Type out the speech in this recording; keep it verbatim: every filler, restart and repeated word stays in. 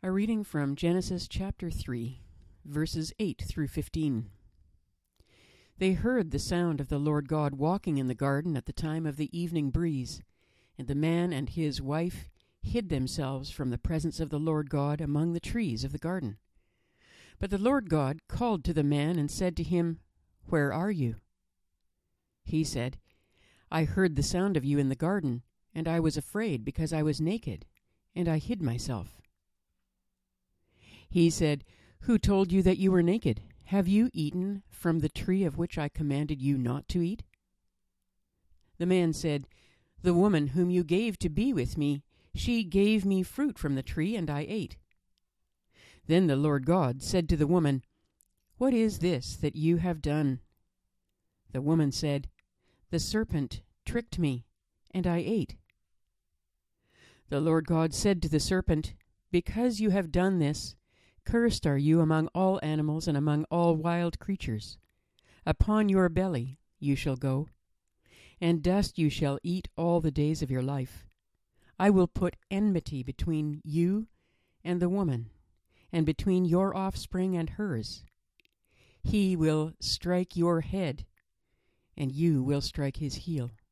A reading from Genesis chapter three, verses eight through fifteen. They heard the sound of the Lord God walking in the garden at the time of the evening breeze, and the man and his wife hid themselves from the presence of the Lord God among the trees of the garden. But the Lord God called to the man and said to him, "Where are you?" He said, "I heard the sound of you in the garden, and I was afraid because I was naked, and I hid myself." He said, "Who told you that you were naked? Have you eaten from the tree of which I commanded you not to eat?" The man said, "The woman whom you gave to be with me, she gave me fruit from the tree, and I ate." Then the Lord God said to the woman, "What is this that you have done?" The woman said, "The serpent tricked me, and I ate." The Lord God said to the serpent, "Because you have done this, cursed are you among all animals and among all wild creatures. Upon your belly you shall go, and dust you shall eat all the days of your life. I will put enmity between you and the woman, and between your offspring and hers. He will strike your head, and you will strike his heel."